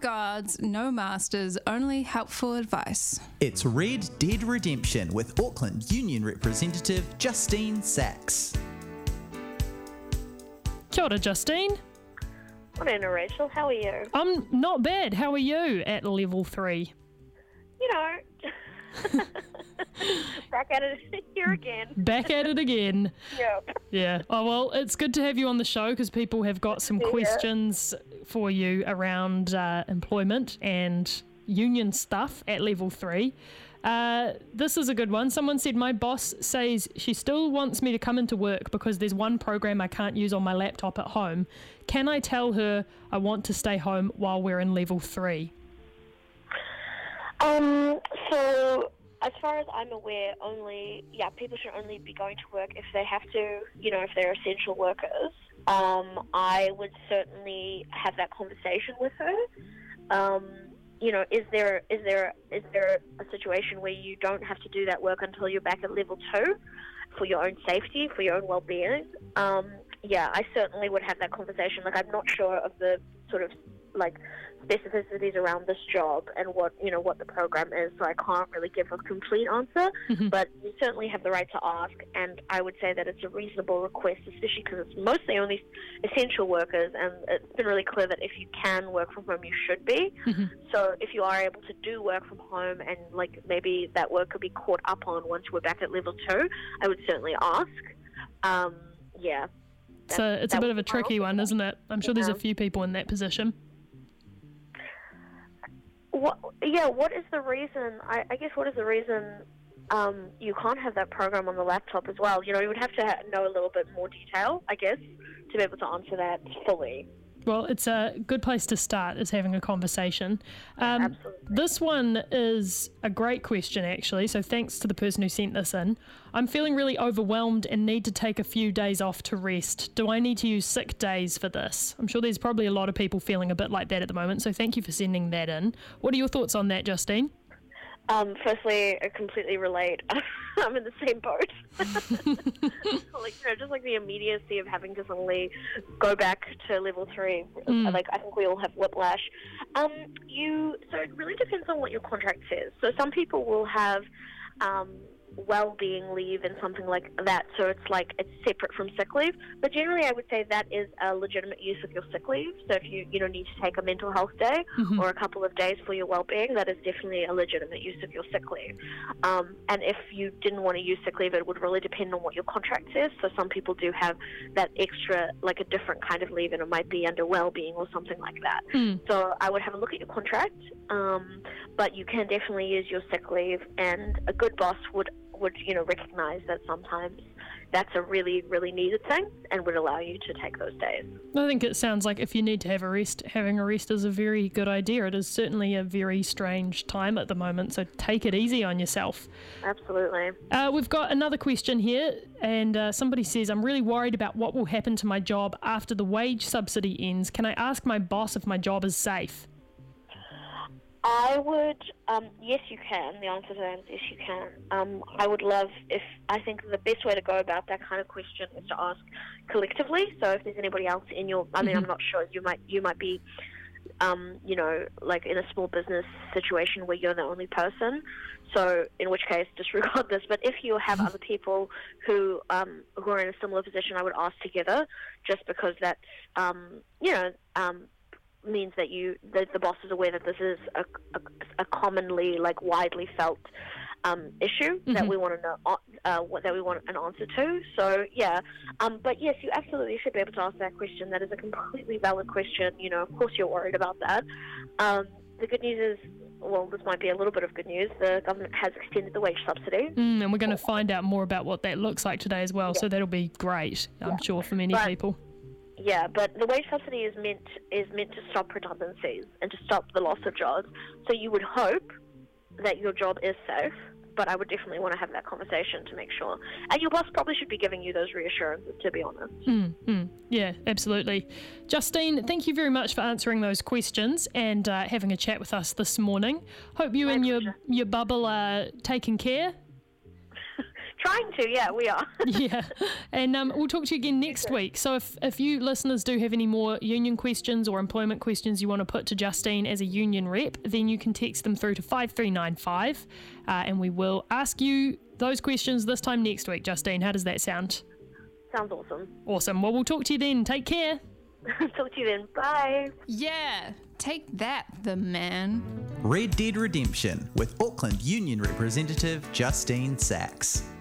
guards, no masters, only helpful advice. It's Red Dead Redemption with Auckland Union representative Justine Sachs. Kia ora, Justine. Morning, Rachel. How are you? I'm not bad. How are you at level 3? You know, back at it here again. Back at it again. Yep. Yeah. Oh, well, it's good to have you on the show because people have got some questions for you around employment and union stuff at level 3. This is a good one. Someone said, my boss says she still wants me to come into work because there's one program I can't use on my laptop at home. Can I tell her I want to stay home while we're in level 3? So as far as I'm aware, people should only be going to work if they have to, if they're essential workers. I would certainly have that conversation with her. Is there a situation where you don't have to do that work until you're back at level 2 for your own safety, for your own well-being? I certainly would have that conversation. I'm not sure of the sort of specificities around this job and what the program is, so I can't really give a complete answer. Mm-hmm. But you certainly have the right to ask, and I would say that it's a reasonable request, especially because it's mostly only essential workers, and it's been really clear that if you can work from home, you should be. Mm-hmm. So if you are able to do work from home, and maybe that work could be caught up on once we're back at level 2, I would certainly ask. So it's a bit of a tricky one, isn't it? I'm sure there's a few people in that position. What is the reason? I guess what is the reason you can't have that program on the laptop as well? You would have to know a little bit more detail, I guess, to be able to answer that fully. Well, it's a good place to start, is having a conversation. Absolutely. This one is a great question, actually, so thanks to the person who sent this in. I'm feeling really overwhelmed and need to take a few days off to rest. Do I need to use sick days for this? I'm sure there's probably a lot of people feeling a bit like that at the moment, so thank you for sending that in. What are your thoughts on that, Justine? Firstly, I completely relate. I'm in the same boat. Just the immediacy of having to suddenly go back to level 3. I think we all have whiplash. So it really depends on what your contract says. So some people will have well-being leave and something like that, so it's separate from sick leave. But generally, I would say that is a legitimate use of your sick leave. So if you need to take a mental health day or a couple of days for your well-being, that is definitely a legitimate use of your sick leave. And if you didn't want to use sick leave, it would really depend on what your contract says. So some people do have that extra, a different kind of leave, and it might be under well-being or something like that. So I would have a look at your contract, but you can definitely use your sick leave, and a good boss would recognize that sometimes that's a really, really needed thing and would allow you to take those days. I think it sounds like if you need to have a rest, having a rest is a very good idea. It is certainly a very strange time at the moment, so take it easy on yourself. Absolutely. We've got another question here, and somebody says, I'm really worried about what will happen to my job after the wage subsidy ends. Can I ask my boss if my job is safe? I would, yes you can. The answer to that is yes you can. I would love I think the best way to go about that kind of question is to ask collectively. So if there's anybody else in your, I'm not sure, you might be, in a small business situation where you're the only person. So in which case, disregard this. But if you have other people who are in a similar position, I would ask together, just because that's, means that the boss is aware that this is a commonly widely felt issue that we want to know that we want an answer to. So but yes, you absolutely should be able to ask that question. That is a completely valid question. Of course you're worried about that. The good news is, well, this might be a little bit of good news. The government has extended the wage subsidy, and we're going to find out more about what that looks like today as well. So that'll be great, I'm sure, for many people. Yeah, but the wage subsidy is meant to stop redundancies and to stop the loss of jobs. So you would hope that your job is safe, but I would definitely want to have that conversation to make sure. And your boss probably should be giving you those reassurances, to be honest. Yeah, absolutely. Justine, thank you very much for answering those questions and having a chat with us this morning. Hope you and your bubble are taking care. Trying to, yeah, we are. Yeah, and we'll talk to you again next week. So if you listeners do have any more union questions or employment questions you want to put to Justine as a union rep, then you can text them through to 5395 and we will ask you those questions this time next week. Justine, how does that sound? Sounds awesome. Awesome. Well, we'll talk to you then. Take care. Talk to you then. Bye. Yeah, take that, the man. Red Dead Redemption with Auckland Union representative Justine Sachs.